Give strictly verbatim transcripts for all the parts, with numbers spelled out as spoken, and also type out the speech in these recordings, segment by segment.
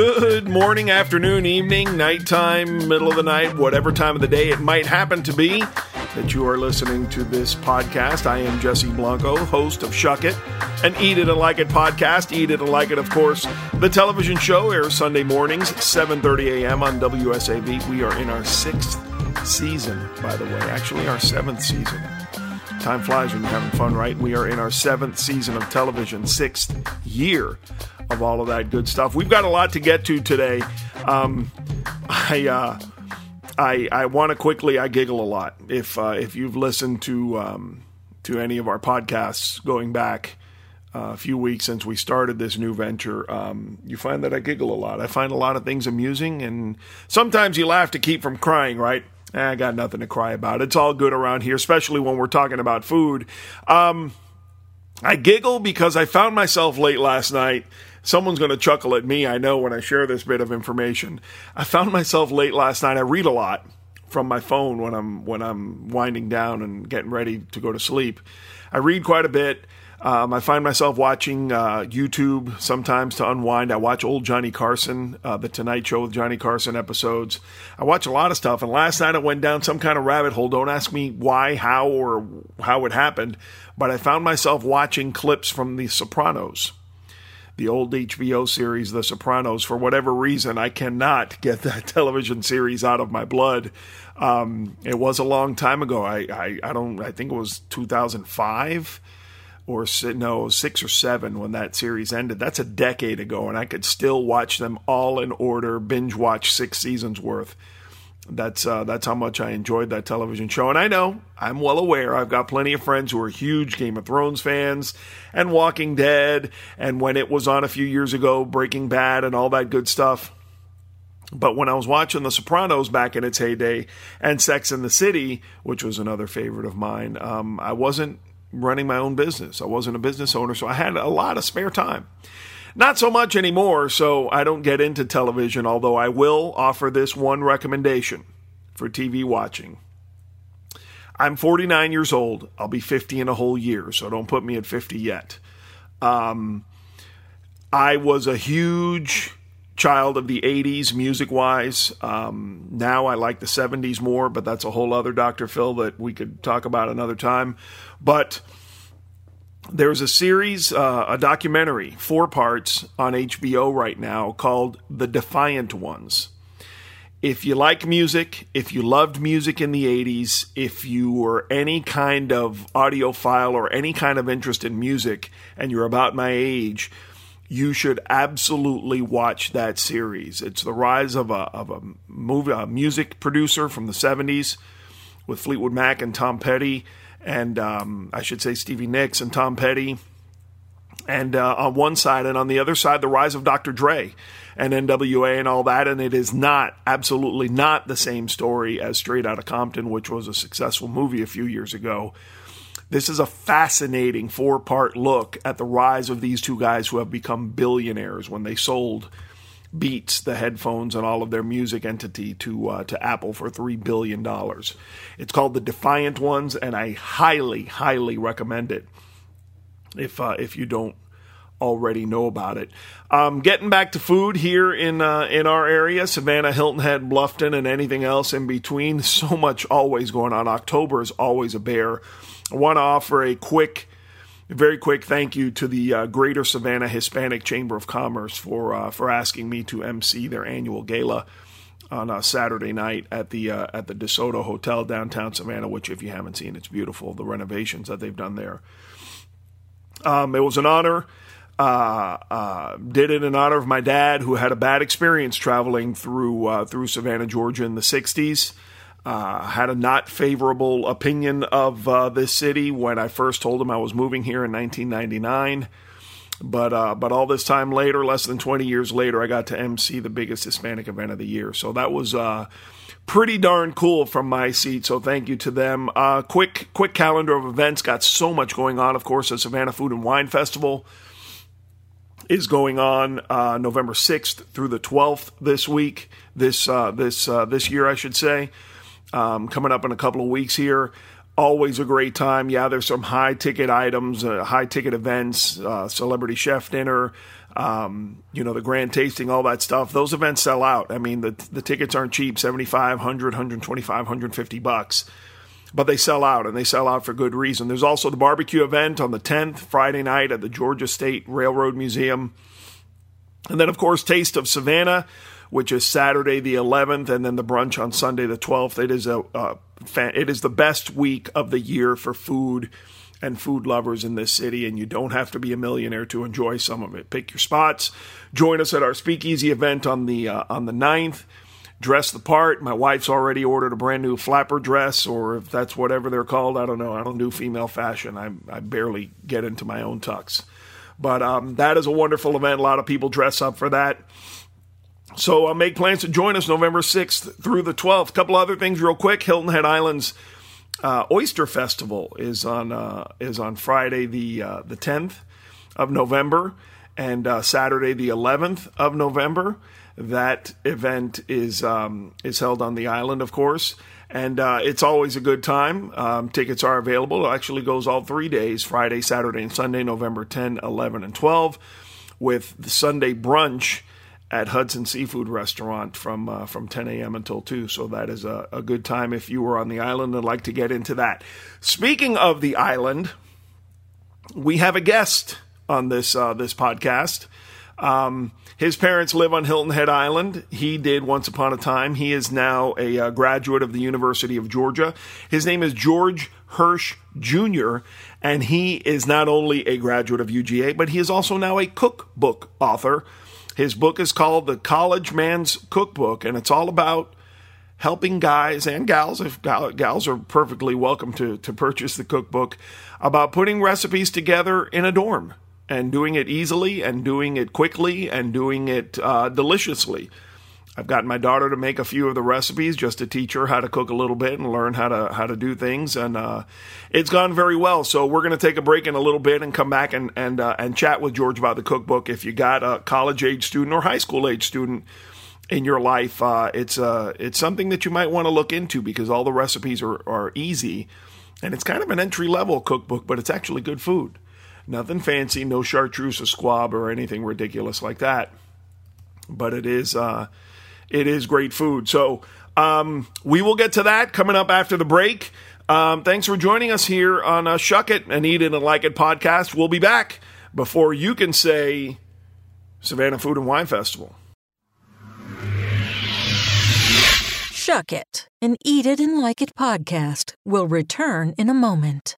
Good morning, afternoon, evening, nighttime, middle of the night, whatever time of the day it might happen to be that you are listening to this podcast. I am Jesse Blanco, host of Shuck It, an Eat It and Like It podcast. Eat It and Like It, of course, the television show airs Sunday mornings, seven thirty a.m. on W S A V. We are in our sixth season, by the way, actually our seventh season. Time flies when you're having fun, right? We are in our seventh season of television, sixth year of all of that good stuff. We've got a lot to get to today. Um, I uh, I, I want to quickly. I giggle a lot. If uh, if you've listened to um, to any of our podcasts going back uh, a few weeks since we started this new venture, um, you find that I giggle a lot. I find a lot of things amusing, and sometimes you laugh to keep from crying. Right? Eh, I got nothing to cry about. It's all good around here, especially when we're talking about food. Um, I giggle because I found myself late last night. Someone's going to chuckle at me, I know, when I share this bit of information. I found myself late last night. I read a lot from my phone when I'm when I'm winding down and getting ready to go to sleep. I read quite a bit. Um, I find myself watching uh, YouTube sometimes to unwind. I watch old Johnny Carson, uh, The Tonight Show with Johnny Carson episodes. I watch a lot of stuff, and last night I went down some kind of rabbit hole. Don't ask me why, how, or how it happened, but I found myself watching clips from The Sopranos. The old H B O series, The Sopranos. For whatever reason, I cannot get that television series out of my blood. Um, it was a long time ago. I, I, I don't. I think it was two thousand five or no, six or seven when that series ended. That's a decade ago, and I could still watch them all in order, binge watch six seasons worth. That's uh, that's how much I enjoyed that television show. And I know, I'm well aware, I've got plenty of friends who are huge Game of Thrones fans and Walking Dead, and when it was on a few years ago, Breaking Bad and all that good stuff. But when I was watching The Sopranos back in its heyday and Sex and the City, which was another favorite of mine, um, I wasn't running my own business. I wasn't a business owner, so I had a lot of spare time. Not so much anymore, so I don't get into television, although I will offer this one recommendation for T V watching. I'm forty-nine years old. I'll be fifty in a whole year, so don't put me at fifty yet. Um, I was a huge child of the eighties, music-wise. Um, now I like the seventies more, but that's a whole other Doctor Phil that we could talk about another time. But there's a series, uh, a documentary, four parts on H B O right now called The Defiant Ones. If you like music, if you loved music in the eighties, if you were any kind of audiophile or any kind of interest in music, and you're about my age, you should absolutely watch that series. It's the rise of a of a movie, a music producer from the seventies with Fleetwood Mac and Tom Petty. And um, I should say Stevie Nicks and Tom Petty, and uh, on one side, and on the other side, the rise of Doctor Dre and N W A and all that. And it is not, absolutely not the same story as Straight Outta Compton, which was a successful movie a few years ago. This is a fascinating four-part look at the rise of these two guys who have become billionaires when they sold Beats, the headphones, and all of their music entity to uh, to Apple for three billion dollars. It's called The Defiant Ones, and I highly, highly recommend it if uh, if you don't already know about it. Um, getting back to food here in uh, in our area, Savannah, Hilton Head, Bluffton, and anything else in between. So much always going on. October is always a bear. I want to offer a quick very quick thank you to the uh, Greater Savannah Hispanic Chamber of Commerce for uh, for asking me to emcee their annual gala on a Saturday night at the uh, at the DeSoto Hotel downtown Savannah, which if you haven't seen, it's beautiful, the renovations that they've done there. Um, it was an honor. Uh, uh, did it in honor of my dad, who had a bad experience traveling through uh, through Savannah, Georgia in the sixties. Uh, had a not favorable opinion of uh, this city when I first told him I was moving here in nineteen ninety-nine. But uh, but all this time later, less than twenty years later, I got to emcee the biggest Hispanic event of the year. So that was uh, pretty darn cool from my seat. So thank you to them. Uh, quick quick calendar of events. Got so much going on. Of course, the Savannah Food and Wine Festival is going on uh, November sixth through the twelfth this week. This uh, this uh, this year, I should say. Um, coming up in a couple of weeks here. Always a great time. Yeah, there's some high-ticket items, uh, high-ticket events, uh, celebrity chef dinner, um, you know, the grand tasting, all that stuff. Those events sell out. I mean, the the tickets aren't cheap, seventy-five, one hundred, one twenty-five, one fifty bucks. But they sell out, and they sell out for good reason. There's also the barbecue event on the tenth, Friday night at the Georgia State Railroad Museum. And then, of course, Taste of Savannah, which is Saturday the eleventh, and then the brunch on Sunday the twelfth. It is a, a fan, it is the best week of the year for food and food lovers in this city, and you don't have to be a millionaire to enjoy some of it. Pick your spots. Join us at our speakeasy event on the uh, on the ninth. Dress the part. My wife's already ordered a brand new flapper dress, or if that's whatever they're called, I don't know. I don't do female fashion. I I barely get into my own tux. But um, that is a wonderful event. A lot of people dress up for that. So uh, make plans to join us November sixth through the twelfth. A couple other things real quick. Hilton Head Island's uh, Oyster Festival is on uh, is on Friday the uh, the tenth of November and uh, Saturday the eleventh of November. That event is um, is held on the island, of course, and uh, it's always a good time. Um, tickets are available. It actually goes all three days, Friday, Saturday, and Sunday, November tenth, eleven, and twelve, with the Sunday brunch at Hudson Seafood Restaurant from uh, from ten a.m. until two. So that is a, a good time if you were on the island and like to get into that. Speaking of the island, we have a guest on this uh, this podcast. Um, his parents live on Hilton Head Island. He did once upon a time. He is now a uh, graduate of the University of Georgia. His name is George Hirsch Junior, and he is not only a graduate of U G A, but he is also now a cookbook author. His book is called The College Man's Cookbook, and it's all about helping guys and gals, if gal, gals are perfectly welcome to, to purchase the cookbook, about putting recipes together in a dorm. And doing it easily, and doing it quickly, and doing it uh, deliciously. I've gotten my daughter to make a few of the recipes just to teach her how to cook a little bit and learn how to how to do things, and uh, it's gone very well. So we're going to take a break in a little bit and come back and and uh, and chat with George about the cookbook. If you got a college age student or high school age student in your life, uh, it's uh it's something that you might want to look into because all the recipes are are easy, and it's kind of an entry level cookbook, but it's actually good food. Nothing fancy, no chartreuse or squab or anything ridiculous like that. But it is uh, it is great food. So um, we will get to that coming up after the break. Um, thanks for joining us here on uh, Shuck It and Eat It and Like It podcast. We'll be back before you can say Savannah Food and Wine Festival. Shuck It and Eat It and Like It podcast will return in a moment.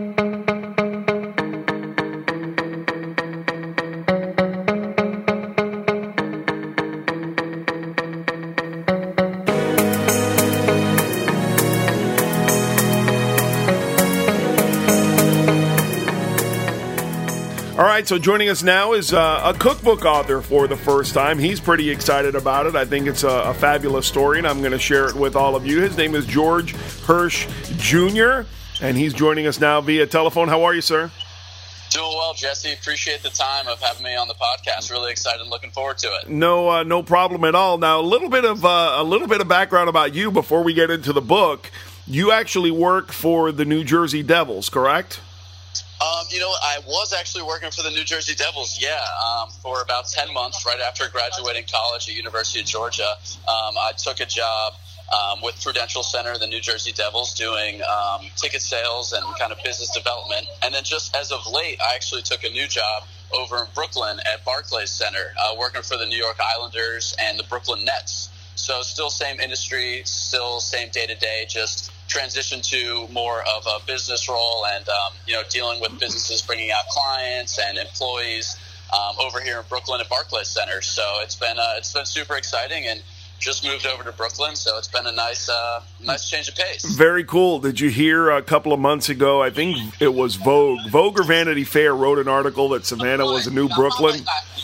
All right, so joining us now is uh, a cookbook author for the first time. He's pretty excited about it. I think it's a, a fabulous story, and I'm going to share it with all of you. His name is George Hirsch Junior, and he's joining us now via telephone. How are you, sir? Doing well, Jesse. Appreciate the time of having me on the podcast. Really excited and looking forward to it. No, uh, no problem at all. Now, a little bit of uh, a little bit of background about you before we get into the book. You actually work for the New Jersey Devils, correct? Um, you know, I was actually working for the New Jersey Devils, yeah, um, for about ten months right after graduating college at University of Georgia. Um, I took a job um, with Prudential Center, the New Jersey Devils, doing um, ticket sales and kind of business development. And then just as of late, I actually took a new job over in Brooklyn at Barclays Center, uh, working for the New York Islanders and the Brooklyn Nets. So still same industry, still same day-to-day, just transition to more of a business role and, um, you know, dealing with businesses, bringing out clients and employees um, over here in Brooklyn at Barclays Center. So it's been uh, it's been super exciting, and just moved over to Brooklyn, so it's been a nice uh, nice change of pace. Very cool. Did you hear a couple of months ago, I think it was Vogue, Vogue or Vanity Fair wrote an article that Savannah was a new Brooklyn?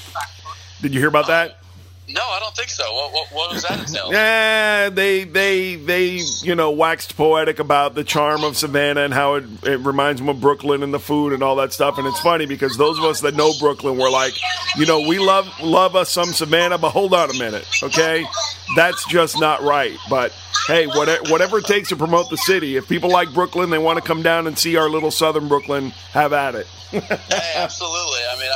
Did you hear about that? No, I don't think so. What, what, what was that entail? Yeah, they they they you know waxed poetic about the charm of Savannah and how it, it reminds them of Brooklyn and the food and all that stuff. And it's funny because those of us that know Brooklyn were like, you know, we love love us some Savannah, but hold on a minute, okay? That's just not right. But hey, whatever, whatever it takes to promote the city. If people like Brooklyn, they want to come down and see our little southern Brooklyn, have at it. Hey, absolutely. I mean,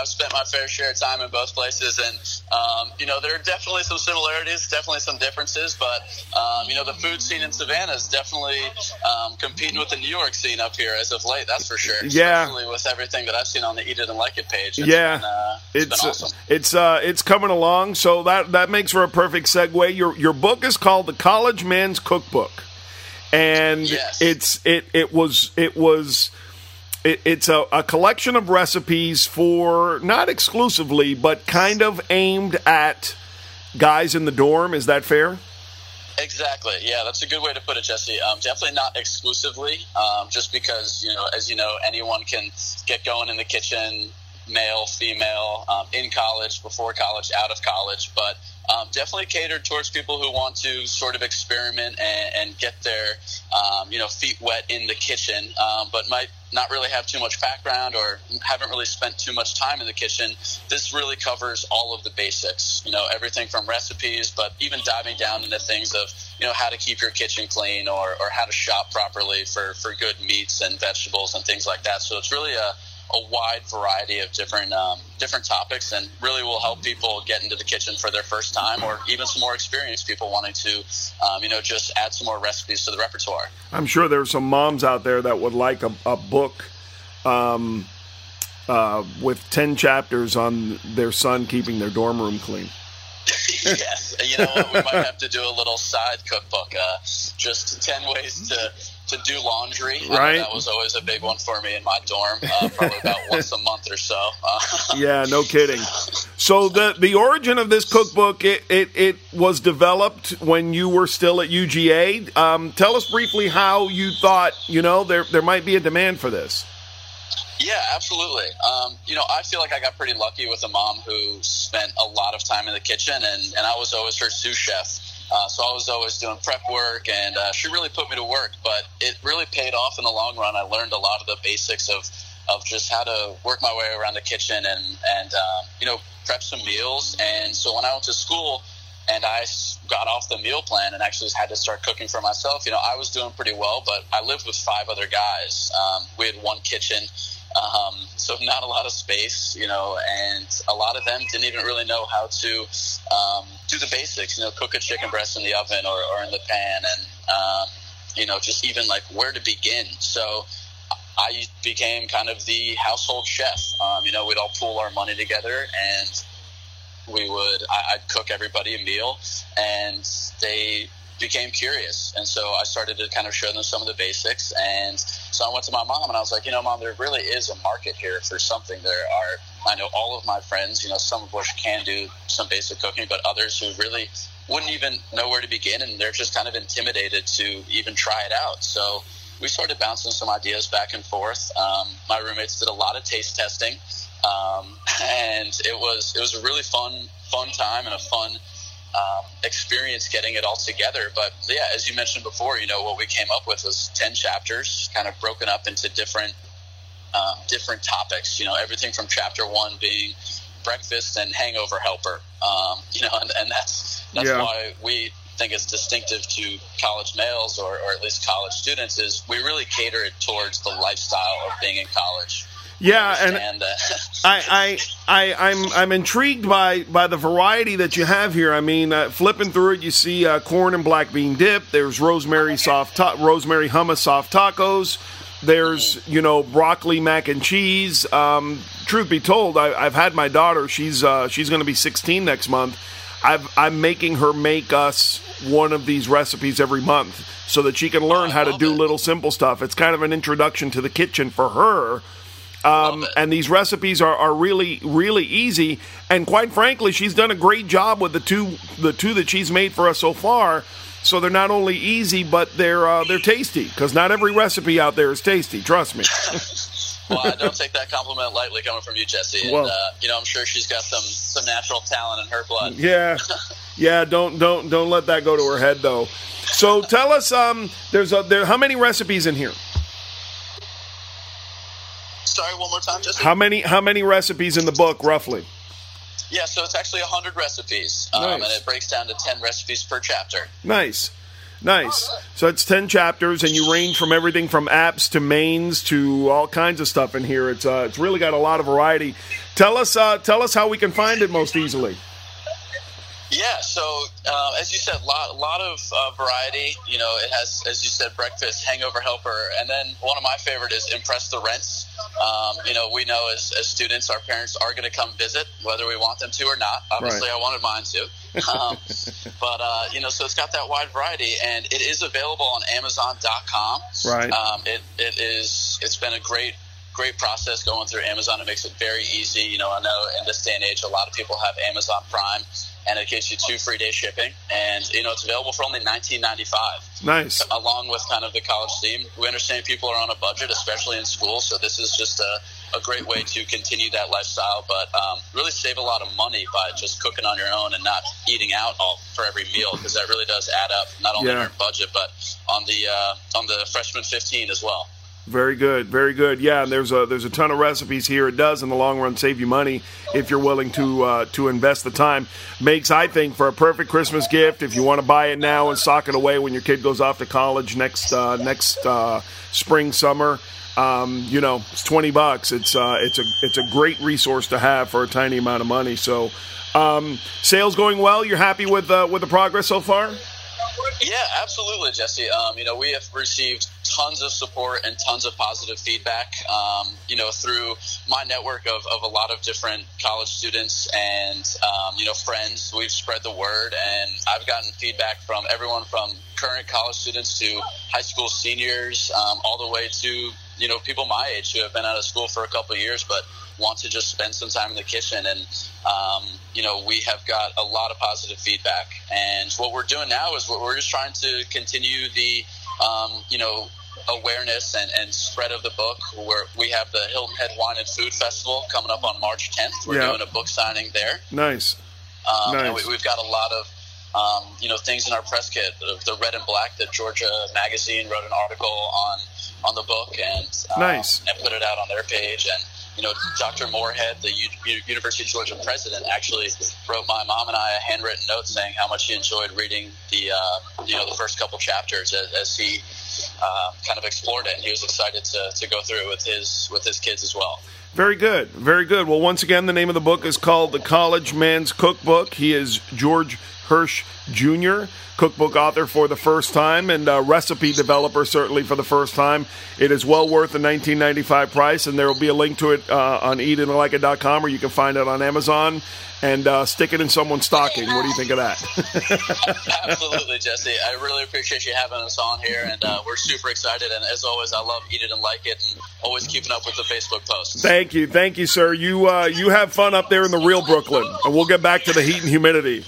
I've spent my fair share of time in both places, and um, you know, there are definitely some similarities, definitely some differences, but um, you know, the food scene in Savannah is definitely um, competing with the New York scene up here as of late. That's for sure. Yeah, especially with everything that I've seen on the Eat It and Like It page. It's yeah, been, uh, it's, it's been awesome. It's uh, it's coming along, so that that makes for a perfect segue. Your your book is called The College Man's Cookbook, and yes. it's it it was it was. It, it's a, a collection of recipes for, not exclusively, but kind of aimed at guys in the dorm. Is that fair? Exactly. Yeah, that's a good way to put it, Jesse. Um, definitely not exclusively, um, just because, you know, as you know, anyone can get going in the kitchen, male, female, um, in college, before college, out of college, but um, definitely catered towards people who want to sort of experiment and, and get their, um, you know, feet wet in the kitchen, um, but might not really have too much background or haven't really spent too much time in the kitchen. This really covers all of the basics, you know, everything from recipes, but even diving down into things of, you know, how to keep your kitchen clean or, or how to shop properly for, for good meats and vegetables and things like that. So it's really a, a wide variety of different um, different topics, and really will help people get into the kitchen for their first time, or even some more experienced people wanting to, um, you know, just add some more recipes to the repertoire. I'm sure there's some moms out there that would like a, a book um, uh, with ten chapters on their son keeping their dorm room clean. Yes, you know what? We might have to do a little side cookbook, uh, just ten ways to. to do laundry. Right. Uh, that was always a big one for me in my dorm, uh, probably about once a month or so. Uh, yeah, no kidding. So the the origin of this cookbook, it, it, it was developed when you were still at U G A. Um, tell us briefly how you thought, you know, there there might be a demand for this. Yeah, absolutely. Um, you know, I feel like I got pretty lucky with a mom who spent a lot of time in the kitchen, and, and I was always her sous chef. Uh, so I was always doing prep work, and uh, she really put me to work. But it really paid off in the long run. I learned a lot of the basics of, of just how to work my way around the kitchen and, and uh, you know, prep some meals. And so when I went to school and I got off the meal plan and actually had to start cooking for myself, you know, I was doing pretty well. But I lived with five other guys. Um, we had one kitchen. Um, so not a lot of space, you know, and a lot of them didn't even really know how to um, do the basics, you know, cook a chicken breast in the oven or, or in the pan, and, um, you know, just even like where to begin. So I became kind of the household chef. Um, you know, we'd all pool our money together, and we would, I, I'd cook everybody a meal, and they became curious. And so I started to kind of show them some of the basics. And so I went to my mom and I was like, you know, Mom, there really is a market here for something. There are, I know all of my friends, you know, some of which can do some basic cooking, but others who really wouldn't even know where to begin. And they're just kind of intimidated to even try it out. So we started bouncing some ideas back and forth. Um, my roommates did a lot of taste testing. Um, and it was, it was a really fun, fun time and a fun Um, experience getting it all together. But yeah, as you mentioned before, you know, what we came up with was ten chapters, kind of broken up into different um, different topics, you know, everything from chapter one being breakfast and hangover helper, um, you know, and, and that's that's yeah. why we think it's distinctive to college males, or, or at least college students, is we really cater it towards the lifestyle of being in college. Yeah, and I, I, I, I'm, I'm intrigued by, by the variety that you have here. I mean, uh, flipping through it, you see uh, corn and black bean dip. There's rosemary soft, ta- rosemary hummus soft tacos. There's, you know, broccoli mac and cheese. Um, truth be told, I, I've had my daughter. She's, uh, she's going to be sixteen next month. I've, I'm making her make us one of these recipes every month so that she can learn how to do little simple stuff. It's kind of an introduction to the kitchen for her. Um, and these recipes are, are really, really easy. And quite frankly, she's done a great job with the two, the two that she's made for us so far. So they're not only easy, but they're uh, they're tasty. Because not every recipe out there is tasty. Trust me. Well, I don't take that compliment lightly coming from you, Jesse. And, well, uh, you know, I'm sure she's got some, some natural talent in her blood. Yeah, yeah. Don't don't don't let that go to her head, though. So tell us, um, there's a, there. How many recipes in here? Sorry, one more time, Jesse. How many how many recipes in the book, roughly? Yeah, so it's actually one hundred recipes, um, nice. and it breaks down to ten recipes per chapter. Nice. Nice. So it's ten chapters, and you range from everything from apps to mains to all kinds of stuff in here. It's uh, it's really got a lot of variety. Tell us, uh, tell us how we can find it most easily. Yeah, so uh, as you said, a lot, lot of uh, variety. You know, it has, as you said, breakfast, hangover helper, and then one of my favorite is Impress the Rents. Um, you know, we know as, as students, our parents are going to come visit, whether we want them to or not. Obviously, right. I wanted mine to. Um, but, uh, you know, so it's got that wide variety, and it is available on Amazon dot com. Right. Um, it, it is, it's been a great Great process going through Amazon. It makes it very easy. You know, I know in this day and age, a lot of people have Amazon Prime, and it gives you two free day shipping. And, you know, it's available for only nineteen ninety-five dollars. Nice. Along with kind of the college theme. We understand people are on a budget, especially in school, so this is just a, a great way to continue that lifestyle, but um, really save a lot of money by just cooking on your own and not eating out all for every meal, because that really does add up, not only yeah. on your budget, but on the uh, on the freshman fifteen as well. Very good, very good. Yeah, and there's a there's a ton of recipes here. It does, in the long run, save you money if you're willing to uh, to invest the time. Makes, I think, for a perfect Christmas gift if you want to buy it now and sock it away when your kid goes off to college next uh, next uh, spring, summer. Um, you know, it's twenty bucks. It's uh, it's a it's a great resource to have for a tiny amount of money. So, um, sales going well. You're happy with uh, with the progress so far? Yeah, absolutely, Jesse. Um, you know, we have received tons of support and tons of positive feedback, um, you know, through my network of, of a lot of different college students and, um, you know, friends. We've spread the word, and I've gotten feedback from everyone from current college students to high school seniors, um, all the way to, you know, people my age who have been out of school for a couple of years but want to just spend some time in the kitchen. And, um, you know, we have got a lot of positive feedback. And what we're doing now is we're just trying to continue the, um, you know, awareness and, and spread of the book. Where we have the Hilton Head Wine and Food Festival coming up on March tenth. We're yeah. doing a book signing there. Nice. Um, nice. And we, we've got a lot of, um, you know, things in our press kit. The, the Red and Black, the Georgia Magazine wrote an article on on the book and um, nice. and put it out on their page. And you know, Doctor Moorhead, the U- University of Georgia president, actually wrote my mom and I a handwritten note saying how much he enjoyed reading the, uh, you know, the first couple chapters as, as he uh, kind of explored it. And he was excited to, to go through it with his with his kids as well. Very good, very good. Well, once again, the name of the book is called The College Man's Cookbook. He is George Hirsch Junior, cookbook author for the first time and uh, recipe developer certainly for the first time. It is well worth the nineteen ninety-five dollars price, and there will be a link to it uh, on eat it and like it dot com, or you can find it on Amazon and uh, stick it in someone's stocking. What do you think of that? Absolutely, Jesse. I really appreciate you having us on here, and uh, we're super excited. And as always, I love Eat It and Like It, and always keeping up with the Facebook posts. Thank you. Thank you, sir. You uh, you have fun up there in the real Brooklyn, and we'll get back to the heat and humidity.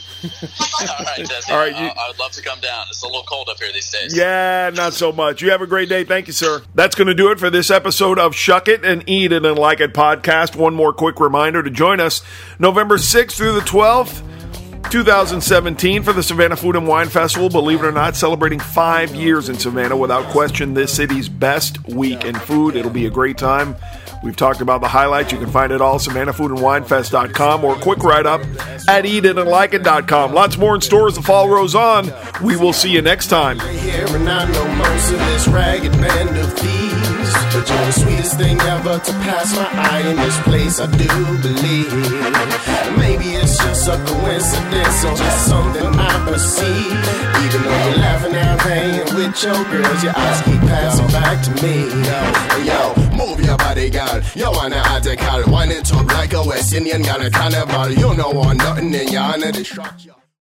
All right, Jesse. All right, you, I would love to come down. It's a little cold up here these days. Yeah, not so much. You have a great day. Thank you, sir. That's going to do it for this episode of Shuck It and Eat It and Like It podcast. One more quick reminder to join us November sixth through the twelfth, twenty seventeen for the Savannah Food and Wine Festival. Believe it or not, celebrating five years in Savannah. Without question, this city's best week in food. It'll be a great time. We've talked about the highlights. You can find it all, savannah food and wine fest dot com, or a quick write-up at eat it and like it dot com. Lots more in store as the fall rolls on. We will see you next time. But you're the sweetest thing ever to pass my eye in this place, I do believe. Maybe it's just a coincidence or just something I perceive. Even though you're laughing and hanging with your girls, your eyes keep passing back to me. Yo, yo, move your body, girl. You wanna article, wind it up like a West Indian gal, a carnival. You know want nothing in your honor to shock you.